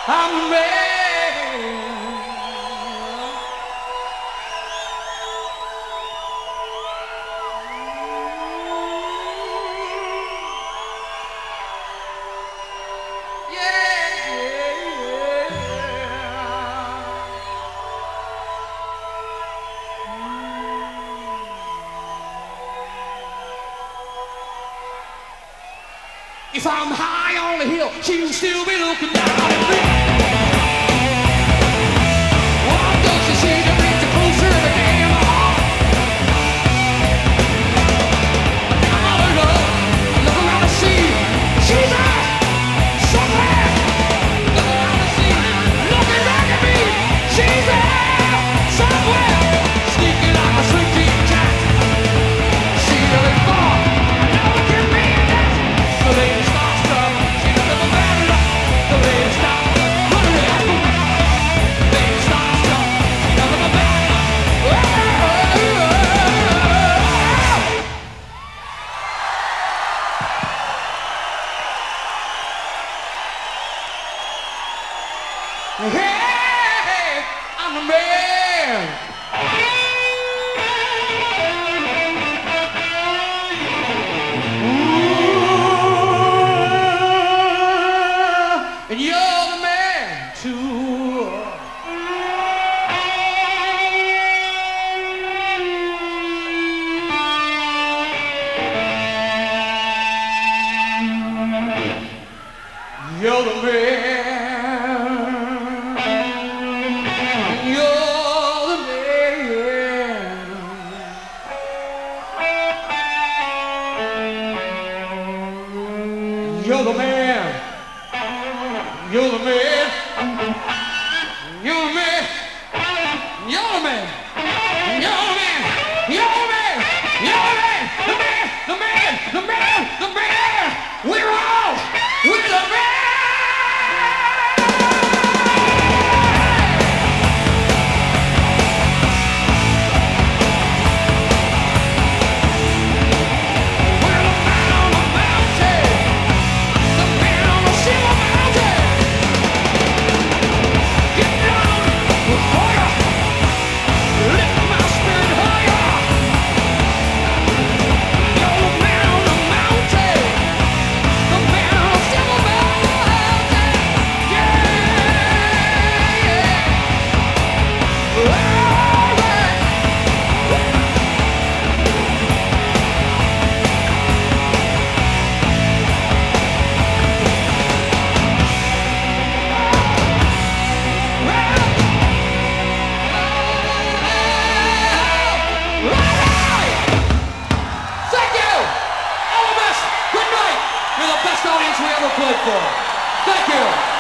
I'm a man. If I'm high on the hill, she'll still be looking down at me. Oh, don't you see the rich closer every day in my heart? I'm all alone, look around the sea. She's out somewhere. Look around the sea, looking back at me. She's out somewhere, sneaking like a slinky cat. She really far, never can be that. The lady starts up, she doesn't have a bad luck. The lady starts up, running at me. The lady starts up, she doesn't have a bad luck. Hey, I'm a man. And you're the man too. You're the man. You're the man. You're the man. You're the man. You're the man. You're the man. You're the man. You're the man. You're the man. The man. The man. The man. The man. We're all. We're the man. We're the man on the mountain. The man on the silver mountain. Get down with fire. Lift my spirit higher. You're the man on the mountain. The man on the silver mountain. Yeah, yeah. All right. Thank you! All the best! Good night! You're the best audience we ever played for. Thank you!